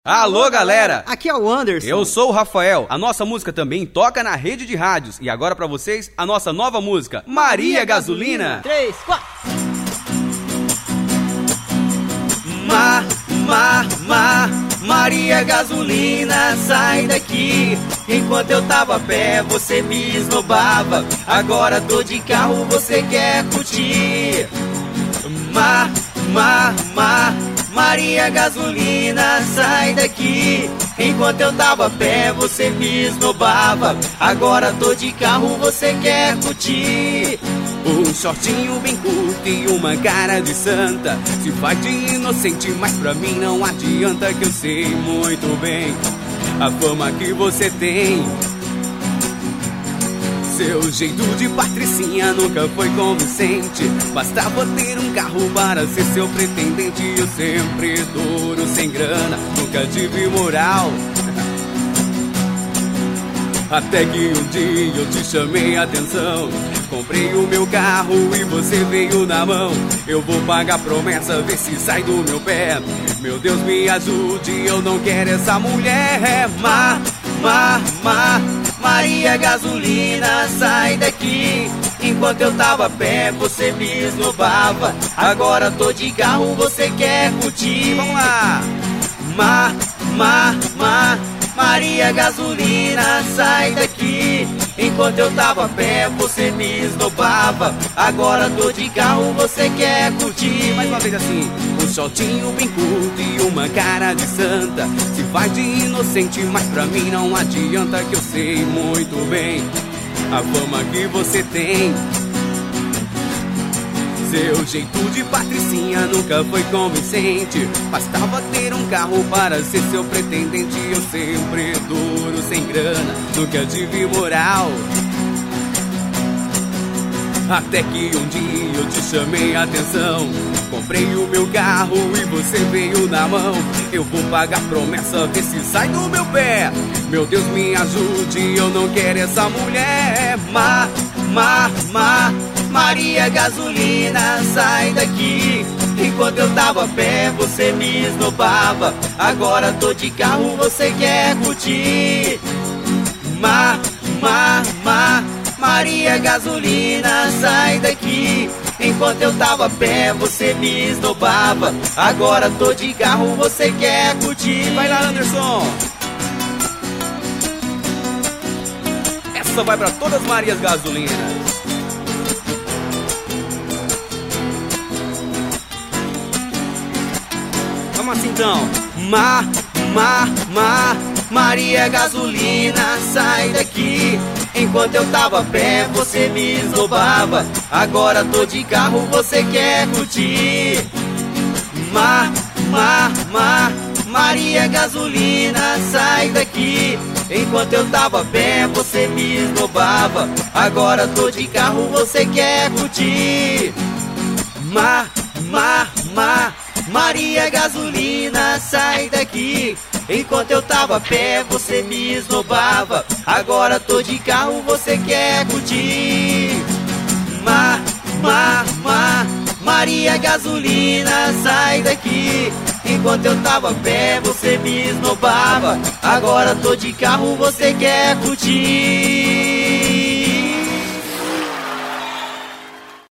Alô, galera! Aqui é o Anderson. Eu sou o Rafael. A nossa música também toca na rede de rádios. E agora pra vocês, a nossa nova música, Maria Gasolina. 3, 4. Maria Gasolina, sai daqui. Enquanto eu tava a pé, você me esnobava. Agora tô de carro, você quer curtir. Maria Gasolina, sai daqui. Enquanto eu tava a pé, você me esnobava. Agora tô de carro, você quer curtir. Um shortinho bem curto e uma cara de santa. Se faz de inocente, mas pra mim não adianta, que eu sei muito bem a fama que você tem. Seu jeito de patricinha nunca foi convincente. Bastava ter um carro para ser seu pretendente. Eu sempre duro, sem grana, nunca tive moral. Até que um dia eu te chamei a atenção. Comprei o meu carro e você veio na mão. Eu vou pagar a promessa, vê se sai do meu pé. Meu Deus, me ajude, eu não quero essa mulher. Maria Gasolina, sai daqui. Enquanto eu tava a pé, você me esnobava. Agora tô de carro, você quer curtir. Vamos lá! Maria Gasolina, sai daqui. Enquanto eu tava a pé, você me esnobava. Agora tô de carro, você quer curtir. Mais uma vez assim. Um shortinho bem curto e uma cara de santa. Se faz de inocente, mas pra mim não adianta, que eu sei muito bem a fama que você tem. Seu jeito de patricinha nunca foi convincente. Bastava ter um carro para ser seu pretendente. Eu sempre duro, sem grana, nunca tive moral. Até que um dia eu te chamei a atenção. Comprei o meu carro e você veio na mão. Eu vou pagar a promessa, vê se sai do meu pé. Meu Deus, me ajude, eu não quero essa mulher. Maria Gasolina, sai daqui. Enquanto eu tava a pé, você me esnobava. Agora tô de carro, você quer curtir. Maria Gasolina, sai daqui. Enquanto eu tava a pé, você me esnobava. Agora tô de carro, você quer curtir. Vai lá, Anderson! Essa vai pra todas as Marias Gasolinas. Vamos assim então. Maria Gasolina, sai daqui. Enquanto eu tava a pé, você me esnobava. Agora tô de carro, você quer curtir. Maria Gasolina, sai daqui. Enquanto eu tava a pé, você me esnobava. Agora tô de carro, você quer curtir. Maria Gasolina, sai daqui. Enquanto eu tava a pé, você me esnobava. Agora tô de carro, você quer curtir. Maria Gasolina, sai daqui. Enquanto eu tava a pé, você me esnobava. Agora tô de carro, você quer curtir.